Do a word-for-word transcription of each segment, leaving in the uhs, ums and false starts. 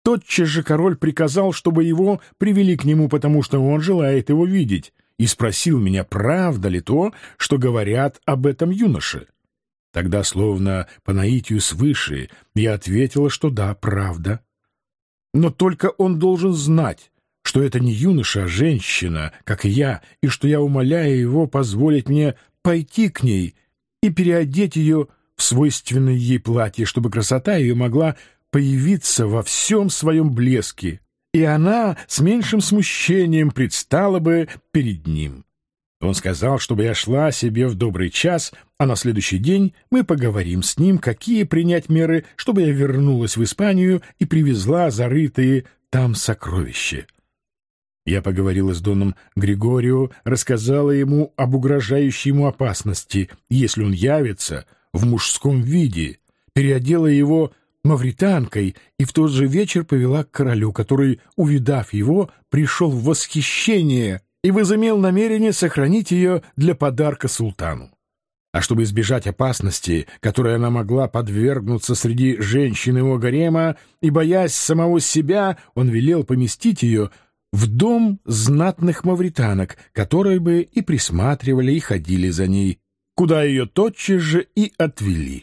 Тотчас же король приказал, чтобы его привели к нему, потому что он желает его видеть, и спросил меня, правда ли то, что говорят об этом юноше. Тогда, словно по наитию свыше, я ответила, что да, правда. Но только он должен знать, что это не юноша, а женщина, как и я, и что я умоляю его позволить мне пойти к ней и переодеть ее в свойственное ей платье, чтобы красота ее могла появиться во всем своем блеске, и она с меньшим смущением предстала бы перед ним. Он сказал, чтобы я шла себе в добрый час, а на следующий день мы поговорим с ним, какие принять меры, чтобы я вернулась в Испанию и привезла зарытые там сокровища. Я поговорила с доном Григорио, рассказала ему об угрожающей ему опасности, если он явится в мужском виде, переодела его мавританкой и в тот же вечер повела к королю, который, увидав его, пришел в восхищение и возымел намерение сохранить ее для подарка султану. А чтобы избежать опасности, которой она могла подвергнуться среди женщин его гарема, и боясь самого себя, он велел поместить ее в дом знатных мавританок, которые бы и присматривали, и ходили за ней, куда ее тотчас же и отвели.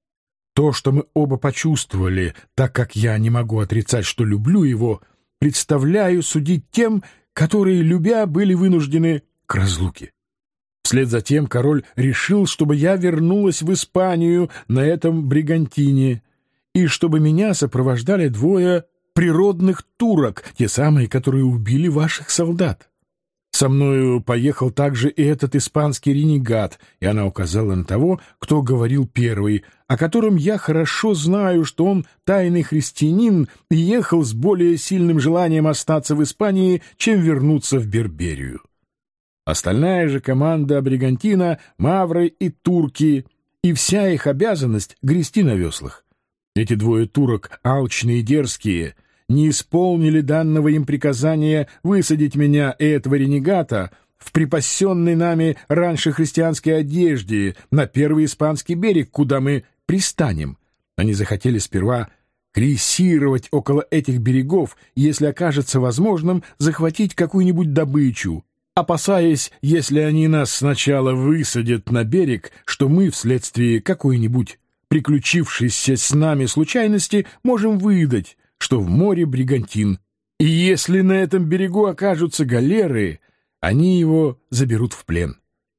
То, что мы оба почувствовали, так как я не могу отрицать, что люблю его, представляю судить тем, которые, любя, были вынуждены к разлуке. Вслед за тем король решил, чтобы я вернулась в Испанию на этом бригантине, и чтобы меня сопровождали двое природных турок, те самые, которые убили ваших солдат. Со мною поехал также и этот испанский ренегат, и она указала на того, кто говорил первый, о котором я хорошо знаю, что он тайный христианин и ехал с более сильным желанием остаться в Испании, чем вернуться в Берберию. Остальная же команда бригантина, мавры и турки, и вся их обязанность — грести на веслах. Эти двое турок, алчные и дерзкие, не исполнили данного им приказания высадить меня и этого ренегата в припасенной нами раньше христианской одежде на первый испанский берег, куда мы пристанем. Они захотели сперва крейсировать около этих берегов и, если окажется возможным, захватить какую-нибудь добычу, опасаясь, если они нас сначала высадят на берег, что мы вследствие какой-нибудь приключившейся с нами случайности можем выдать, что в море бригантин, и если на этом берегу окажутся галеры, они его заберут в плен.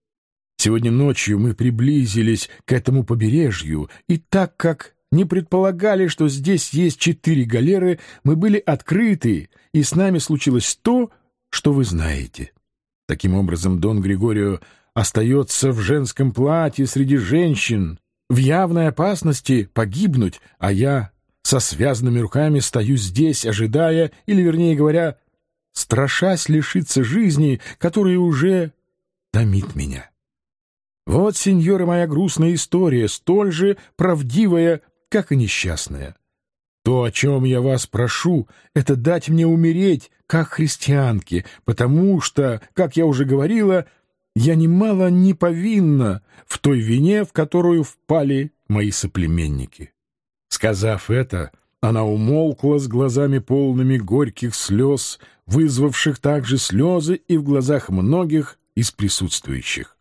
Сегодня ночью мы приблизились к этому побережью, и так как не предполагали, что здесь есть четыре галеры, мы были открыты, и с нами случилось то, что вы знаете. Таким образом, Дон Григорио остается в женском платье среди женщин, в явной опасности погибнуть, а я со связанными руками стою здесь, ожидая, или, вернее говоря, страшась лишиться жизни, которая уже томит меня. Вот, сеньоры, моя грустная история, столь же правдивая, как и несчастная. То, о чем я вас прошу, это дать мне умереть, как христианке, потому что, как я уже говорила, я немало не повинна в той вине, в которую впали мои соплеменники». Сказав это, она умолкла с глазами полными горьких слез, вызвавших также слезы и в глазах многих из присутствующих.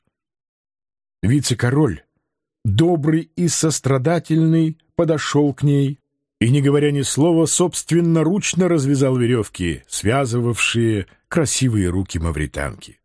Вице-король, добрый и сострадательный, подошел к ней и, не говоря ни слова, собственноручно развязал веревки, связывавшие красивые руки мавританки.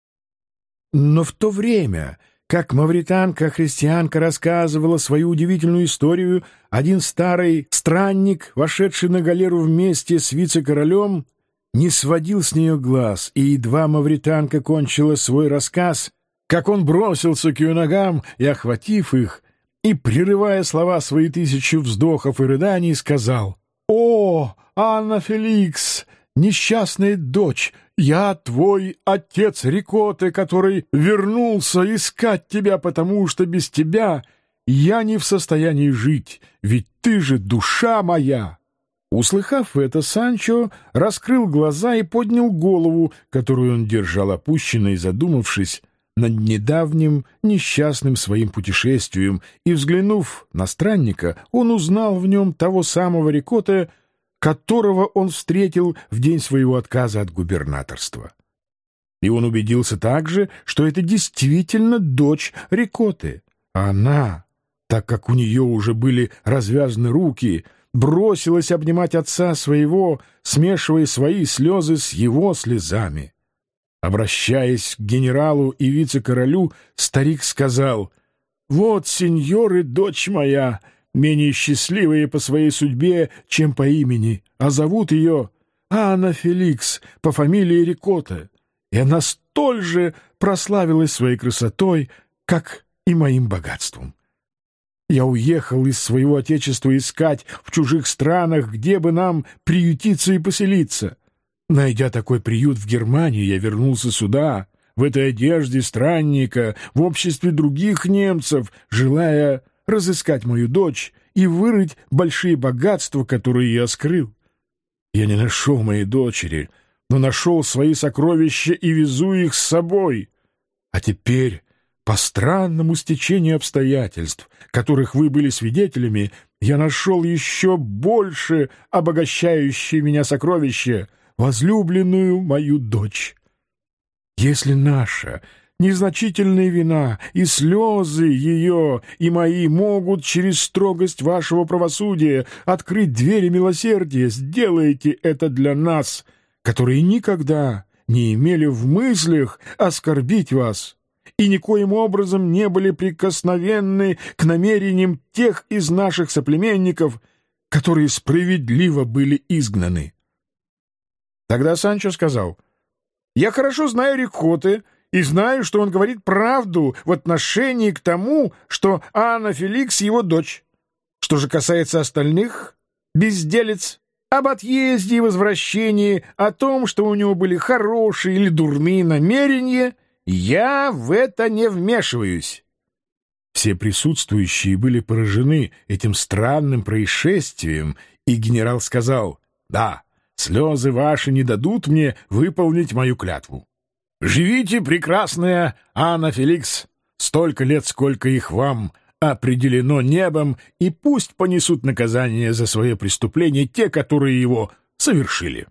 Но в то время, как мавританка-христианка рассказывала свою удивительную историю, один старый странник, вошедший на галеру вместе с вице-королем, не сводил с нее глаз, и едва мавританка кончила свой рассказ, как он бросился к ее ногам и, охватив их, и, прерывая слова свои тысячи вздохов и рыданий, сказал: «О, Анна Феликс, несчастная дочь, я твой отец Рикотте, который вернулся искать тебя, потому что без тебя я не в состоянии жить, ведь ты же душа моя». Услыхав это, Санчо раскрыл глаза и поднял голову, которую он держал опущенной, задумавшись над недавним несчастным своим путешествием, и, взглянув на странника, он узнал в нем того самого Рикотте, которого он встретил в день своего отказа от губернаторства. И он убедился также, что это действительно дочь Рикотты. А она, так как у нее уже были развязаны руки, бросилась обнимать отца своего, смешивая свои слезы с его слезами. Обращаясь к генералу и вице-королю, старик сказал: «Вот, сеньоры, дочь моя, менее счастливая по своей судьбе, чем по имени, а зовут ее Анна Феликс по фамилии Рикотта, и она столь же прославилась своей красотой, как и моим богатством. Я уехал из своего отечества искать в чужих странах, где бы нам приютиться и поселиться. Найдя такой приют в Германии, я вернулся сюда, в этой одежде странника, в обществе других немцев, желая разыскать мою дочь и вырыть большие богатства, которые я скрыл. Я не нашел моей дочери, но нашел свои сокровища и везу их с собой. А теперь, по странному стечению обстоятельств, которых вы были свидетелями, я нашел еще больше обогащающее меня сокровища, возлюбленную мою дочь. Если наша незначительная вина и слезы ее и мои могут через строгость вашего правосудия открыть двери милосердия, сделайте это для нас, которые никогда не имели в мыслях оскорбить вас и никоим образом не были прикосновенны к намерениям тех из наших соплеменников, которые справедливо были изгнаны». Тогда Санчо сказал: «Я хорошо знаю Рикотте и знаю, что он говорит правду в отношении к тому, что Анна Феликс его дочь. Что же касается остальных безделец, об отъезде и возвращении, о том, что у него были хорошие или дурные намерения, я в это не вмешиваюсь». Все присутствующие были поражены этим странным происшествием, и генерал сказал: «Да, слезы ваши не дадут мне выполнить мою клятву. Живите, прекрасная Анна Феликс, столько лет, сколько их вам определено небом, и пусть понесут наказание за свое преступление те, которые его совершили».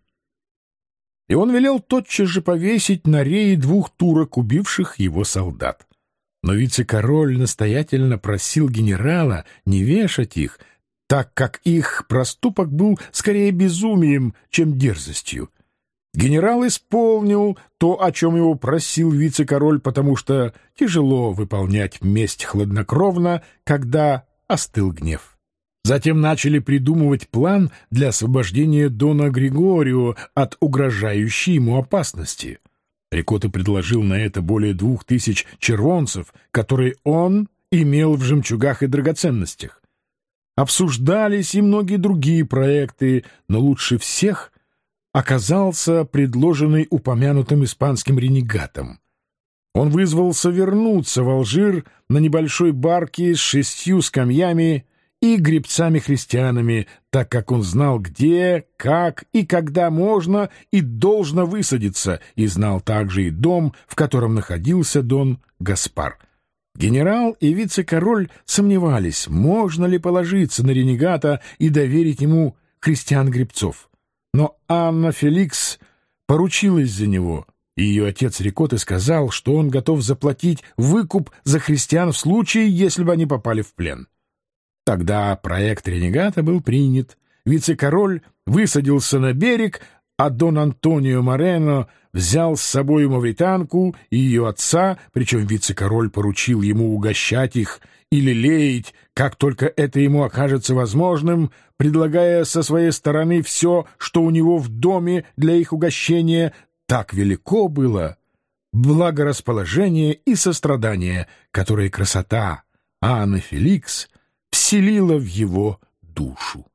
И он велел тотчас же повесить на рее двух турок, убивших его солдат. Но вице-король настоятельно просил генерала не вешать их, так как их проступок был скорее безумием, чем дерзостью. Генерал исполнил то, о чем его просил вице-король, потому что тяжело выполнять месть хладнокровно, когда остыл гнев. Затем начали придумывать план для освобождения дона Григорио от угрожающей ему опасности. Рикотта предложил на это более двух тысяч червонцев, которые он имел в жемчугах и драгоценностях. Обсуждались и многие другие проекты, но лучше всех оказался предложенный упомянутым испанским ренегатом. Он вызвался вернуться в Алжир на небольшой барке с шестью скамьями и гребцами-христианами, так как он знал, где, как и когда можно и должно высадиться, и знал также и дом, в котором находился дон Гаспар. Генерал и вице-король сомневались, можно ли положиться на ренегата и доверить ему христиан-гребцов. Но Анна Феликс поручилась за него, и ее отец Рикотты сказал, что он готов заплатить выкуп за христиан в случае, если бы они попали в плен. Тогда проект ренегата был принят, вице-король высадился на берег, а дон Антонио Морено взял с собой мавританку и ее отца, причем вице-король поручил ему угощать их или лелеять, как только это ему окажется возможным, предлагая со своей стороны все, что у него в доме для их угощения. Так велико было благорасположение и сострадание, которое красота Анны Феликс вселила в его душу.